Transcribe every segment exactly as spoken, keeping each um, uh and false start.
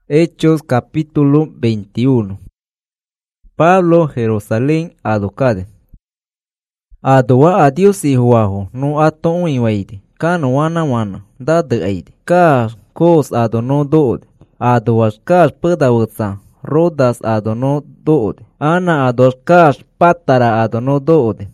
Hechos capítulo veintiuno. Pablo, Jerusalén, adocade. Adoa a Dios y Juajo, no ato un iwaide. Kano wana wana, da de aide. Ka, kos adono doode. Adoas kash pedawutsa, rodas adono doode. Ana ados kash patara adono doode.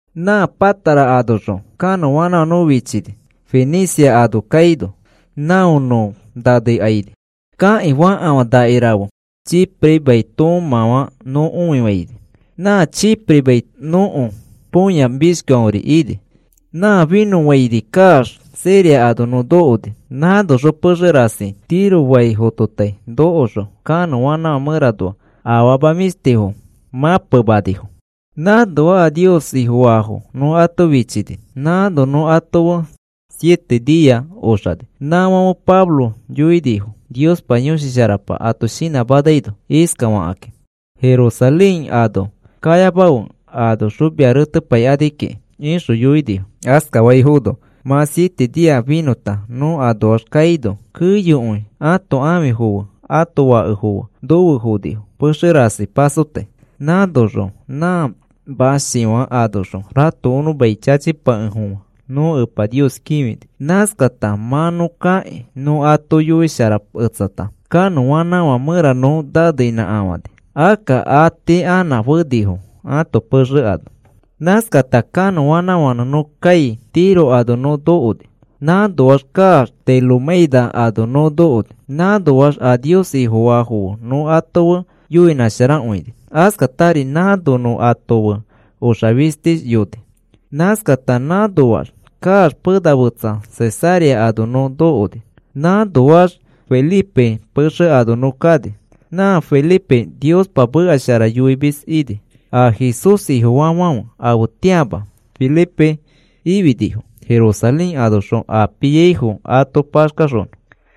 Na patara adojo, kano wana no wichide. Fenicia ado kaido. Na uno, da de aide. Ka iwa awa dairawo. Chipre baiton mawa no uiwaide. Na chipre bait no un. Punha biscori ide. Na vino waide kash. Seria ado no doode. Na dojo pergerasi. Tiro wai hototai. Doojo. Kano wana meradoa. Awaba misteho. Mapa badiho. Na doa a Dios y Juajo. No ato vichide. Na do no ato siete días osade. Na mamo Pablo. Yui dijo. Dios pañosi sharapa ato sina badaido iskawa ake. Jerusalén ado kaya baun ado shubia rete payadike insu yuidi aska waihudo ma siete dia vinota no ado caído kuyu un ato ami huwa ato wa huwa do hudi pusherasi pasote na dojo na basiwa adojo rato unu baichachi pa huwa no upa Dios kimit. Naskata manu kae no ato yui sharap utsata. Kano wana wa mera no dadina awade. Aka ate ana wudiho. Ato perre ado. Naskata kano wana wana no kai tiro ado no doode. Na doas kar te lumeida ado no doode. Na doas a Dios y Juahu no ato yui na sharan uide. Askatari na do no ato o shavistis yude. Naskata na doas Kar pedawutsa Cesaria adono doode. Na doas Felipe perse adono kade. Na Felipe Dios papu ashara yuibis ide. A Jesus y Juan a utiaba. Felipe ibi dijo. Jerusalén adosho a piejo ato pascaron.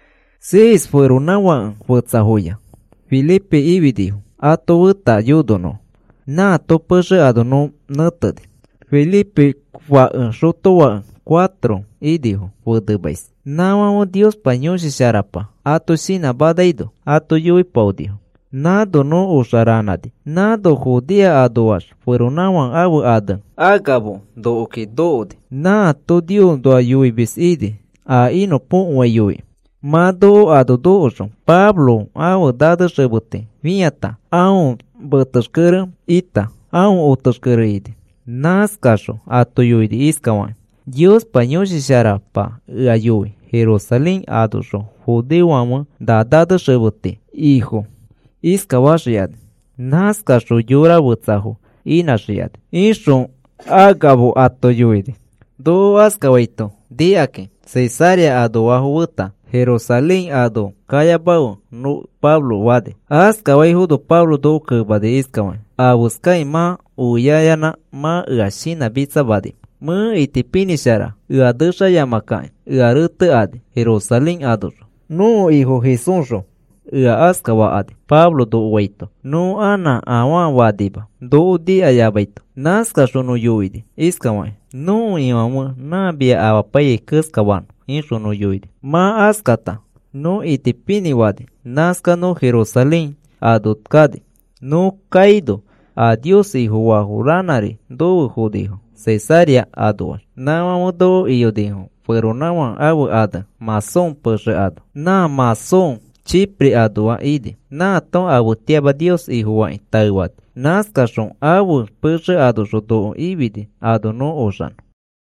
Seis fueron agua futsahoya. Felipe ibi dijo. Ato uta yudono. Na ato perse adono natade. Felipe wa shoto wa cuatro y dijo, podebais. Nawamo Dios pañosi sharapa. Ato sina badaido. Ato yui paudijo. Nado no usaranade. Nado judía adoas. Fueron nawan abu adan. Agabo do oke doode. Na to Dios do ayui bis ide. A ino pon wa yui. Ma do ado dooso. Pablo awu dada sebute. Viata. Aun bataskere ita. Aun otaskere ide. Naskaso ato yuide iskawan. Dios pañosi sharapa ayui. Jerusalén adoso. Judewama da dada sebute. Hijo. Iskawashiad. Naskaso yura butsaho. Inashiad. Inso agabo ato yuide. Do askawaito. Diake. Cesaria ado ahuta. Jerusalén ado. Kayabao. No Pablo wade. Askawaihudo Pablo do kubade iskawan. Abuskai ma uyayana ma uashina bitsabadi. Mu itipini shara. Uadusha yamakai. Uarute ade. Jerusalén adoro. No hijo Jesús. Ua askawa ade. Pablo do uwaito. No ana awan wadiba. Do di ayabaito. Naska shono yuide. Iskawai. No imamu na bia awapaye kuskawan. Inshono yuide. Ma askata. No itipini wade. Naska no Jerusalén adotkade. No caído. A Dios y Juajuranari do judijo. Cesaria adoas. Nawamo do iyo dijo. Fueron nawan abu ada. Mason perse ado. Na mason chipre adoa ide. Na ton abu tiaba Dios y Juan taiwat. Naskashon abu perse ado do ibide. Ado no osan.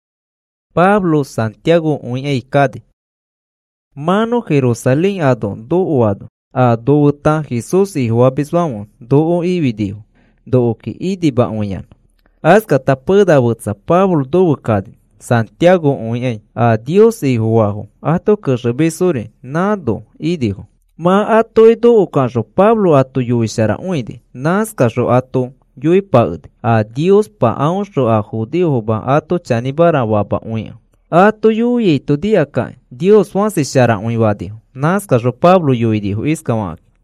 Pablo Santiago un eikade. Mano Jerusalén ado do oado. A do uta Jesus y Juan biswamo. Do ibidijo. Do que idi ba unyan. Askata peda wutsa Pablo do wukade. Santiago unyan. A Dios y Juajo. Ato kesebesore. Nado idijo. Ma ato ido ukanso Pablo ato yui shara uide. Naskaso ato yui paud. A Dios pa aunso a judío ba ato chanibara waba unyan. Ato yui ito diaka. Dios wansi shara uiwadijo. Naskaso Pablo yui dijo iskawan.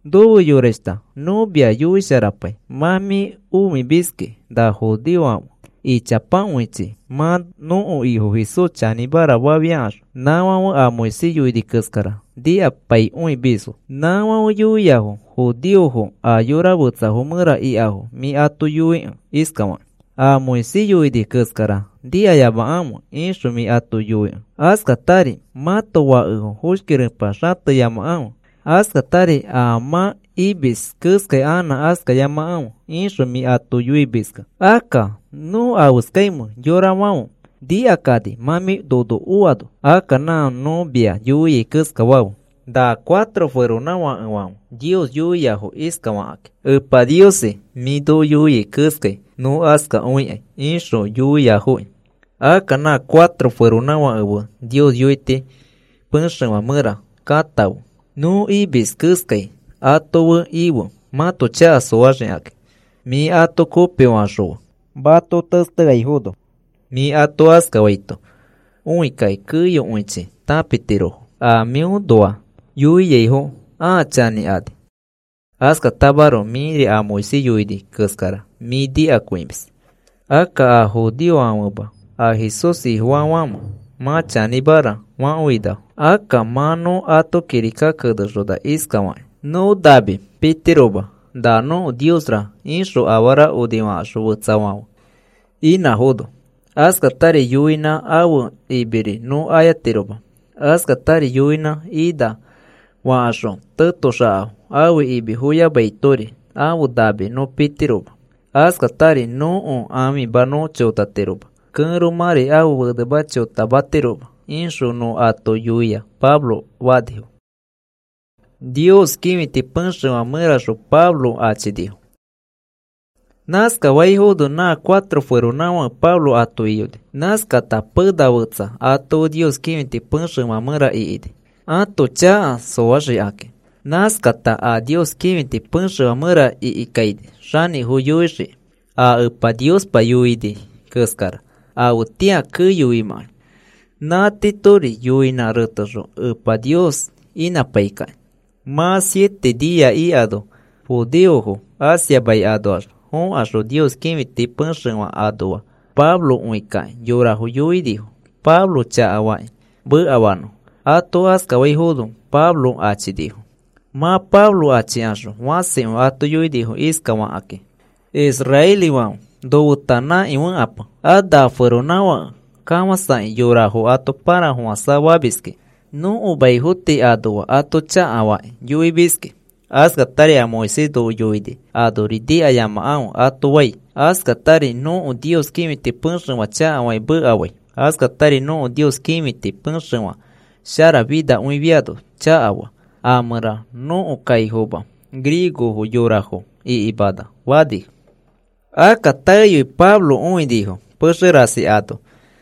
Do yoresta, nubia yui sarapai, mami umi biske, da jodido amo. Y chapan wichi, ma no hijo Jesús chanibara wabiash, nawa a moisi yui di kaskara, dia pai ui biso, nawa yui yaho, jodido ho, a yora butsa humura i aho, mi atu yui iskama. A moisi yui di kaskara, dia yaba amo, inshu mi atu yui. Aska tari, mato wa uho, hushkirin pashato yama amo. Aska tari a ma ibis kaskay ana aska yama amo, inshu mi atu yui biska. Aka, no auskaimu, yora mau. Di akadi, mami dodo uado. Aka na no bia yui kaska wau. Da cuatro fueron nawa wau. Dios yui yaho iska waake. Upa diose, mi do yui kaskay. No aska ui, inshu yui yaho. Aka na cuatro fueron nawa uwa. Dios yui te, penshawa mura, katau. No ibis kaskay. Ato wa iwo. Mato cha soaje ake. Mi ato kope wa showa. Bato tastagay hodo. Mi ato aska waito. Ui kai kuyo uichi. Tapitiro. A miu doa. Yui yeho. A chani ade. Aska tabaro miri a moisi yuidi kaskara. Mi di akuimbis. Aka a hodio amuba. A hisosi huawama. Ma chani bara. Ma uida. Aka mano ato kirika kadajoda iskawai. No dabi. Pitiroba. Da no diosra. Insho awara udimasho wutsawawa. Ina hodo. Aska tari yuina awu ibiri no ayatiroba. Aska tari yuina ida. Waasho tato shao. Awu ibi huya baitori. Awu dabi no pitiroba. Aska tari no on ami bano chotateroba. Kanro mari awu wadaba chotabatiroba. Insho no ato yuia. Pablo wadiho. Dios kimiti pansho amerasho Pablo achidiho. Nazca waihodo na cuatro fueron nawa Pablo ato iode. Nazca tapada wutsa ato Dios kimiti pansho mamera iide. Ato cha soaje ake. Nazca ta a Dios kimiti pansho mamera iikaide. Shani huyuishi. A upa Dios pa yuide. Kaskara. A utia kuyuima. Na titori yuina retojo. Upa Dios ina paikai. Ma siete dia iado. Podeoho. Asia bai adoar. Hon asho Dios kimiti panshawa adoa. Pablo uikai. Yora huyui dijo. Pablo cha awai. Bu awano. Ato aska waihodo. Pablo achi dijo. Ma Pablo achi asho. Wase ato yui dijo iska wa ake. Israeli wao. Do utana iwan apa. Ada fueronawa. Kama sa yora ho ato para huasa wabiske. No ubai huti adoa. Ato cha awai. Yui biske. Aska tari a Moisés do yoide. Adoridi a yama ao ato wai. Aska tari no o Dios kimiti panshawa cha awai bu awai. Aska tari no o Dios kimiti panshawa. Shara vida un viado cha awa. Amara no o kaihoba. Grigo ho yoraho. I ibada. Wadi. Aka tari Pablo un dijo. Pasherasi ato.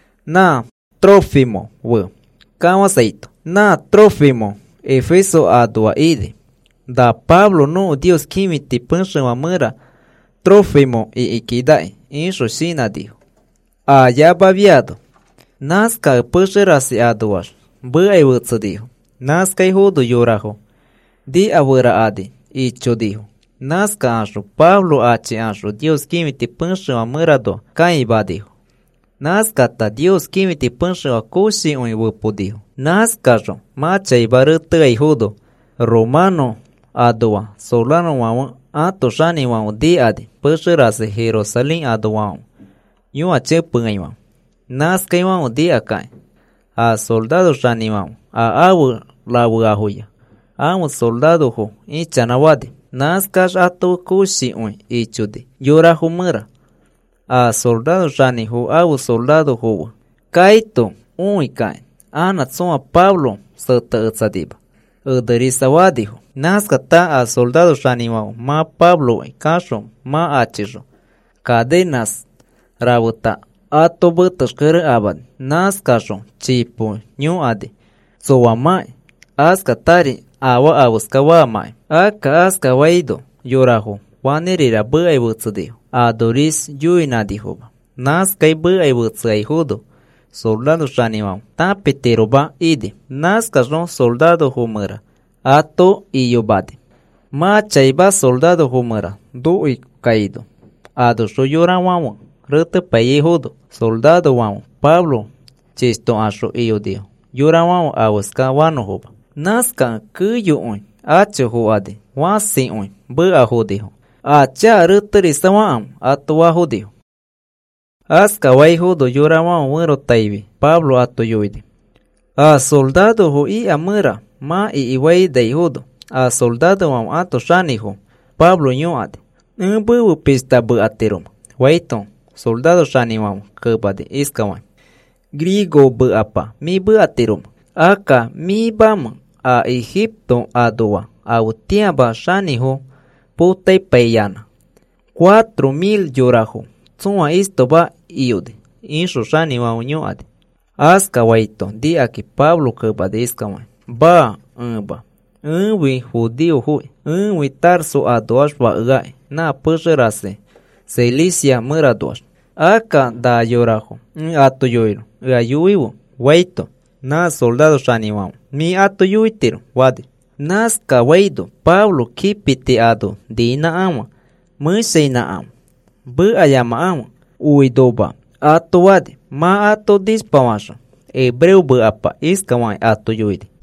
Na Trófimo wo. Kama saito. Na Trófimo. Efeso adoa ide. Da Pablo no Dios kimiti panshawa mura. Trófimo i ikidai. Insho shina dijo. Aya babiado. Nazca pasherasi adoar. Buai wutsa dijo. Nazca hodo yoraho. Di awura adi. Icho dijo. Nazca asho. Pablo achi asho. Dios kimiti panshawa mura do. Kaiba dijo. Nazca ta Dios kimiti panshawa koshi un wupo dijo. Nazca jo. Macha ibaruta i hodo. Romano. Adoa, solano wao, ato shani wao di adi, pasherase Jerusalén ado wao. Yu ache pungai wao. Nazca wao di akai. A soldado shani wao, a awu lawu ahuya. Awu soldado ho, ichana wadi. Nazca ato kushi un, ichude. Yora humura. A soldado shani ho, awu soldado ho. Kaito, un ikai. Ana tsoma Pablo, sota utsadiba. Udarisa wadiho. Nazca ta a soldado shaniwao. Ma Pablo kasho. Ma achijo. Cadenas. Rabuta. Ato butos kere abad. Nazca sho. Chipo. Nyu ade. Sowa mai. Aska tari. Awa awaska wa mai. Aka aska waido. Yoraho. Wanerira buai butsudiho. Adoris yuina diho. Nazca buai butsai hudo. Soldado shaniwao. Tapetero ba ide. Nazca sho soldado humura. Ato iyobade. Ma chayba soldado humara du y caído. Ado so yora wawa. Rete paye hodo. Soldado wawa. Pablo chisto asho iyo dio. Yora wawa awaska wano hoba. Naska kuyo oin. Acho ho ade. Wasi oin. Be aho deho. Acha rete risawaam. Ato aho deho. Aska wai hodo yora wawa wero taibi. Pablo ato yoide. A soldado ho i amura. Ma i iwai dai hodo. A soldado wam ato shani ho. Pablo nyo ade. Nbu pista bu aterom. Waiton. Soldado shani wam kebade iskawan. Griego bu apa. Mi bu aterom. Aka mi bam a Egipto adoa. A utiaba shani ho. Putay payana. Cuatro mil yorajo. Tsua isto ba iode. Insho shani wam nyo ade. Aska waito. Di aki Pablo kebade iskawan. Ba. Ba. Unwi judío hui. Unwi tarso adoas ba ugai. Na pusherase. Celicia muradoas. Aka da yorajo. Ato yoiro. Ua yuiwo. Waito. Na soldado shaniwam. Mi ato yuitiro. Wade. Naska waido. Pablo kipite ado. Dina ama. Musei na ama. Bu ayama ama. Uidoba. Ato wade. Ma ato dispawasho. Hebreu bu apa. Iskawai ato yuide.